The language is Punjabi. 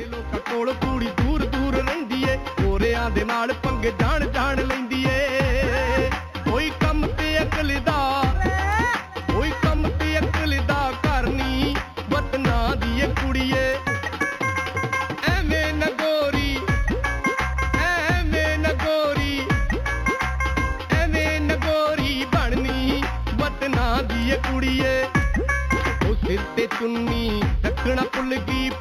ਸਾਡੇ ਲੋਕਾਂ ਕੋਲ ਕੁੜੀ ਦੂਰ ਦੂਰ ਰਹਿੰਦੀ ਏ, ਗੋਰਿਆਂ ਦੇ ਨਾਲ ਪੰਗੇ ਜਾਣ ਜਾਣ ਲੈਂਦੀ ਏ। ਕੋਈ ਕੰਮ ਤੇ ਅਕਲ ਦਾ, ਕੋਈ ਕੰਮ ਤੇ ਅਕਲ ਦਾ ਕਰਨੀ ਵਤਨਾਂ ਦੀ ਏ ਕੁੜੀਏ। ਐਵੇਂ ਨਾ ਗੋਰੀ, ਐਵੇਂ ਨਾ ਗੋਰੀ, ਐਵੇਂ ਨਾ ਗੋਰੀ ਬਣਨੀ ਵਤਨਾਂ ਦੀ ਏ ਕੁੜੀਏ। ਉਹ ਸਿਰ ਤੇ ਚੁੰਨੀ ਰੱਖਣਾ ਭੁੱਲ ਗਈ,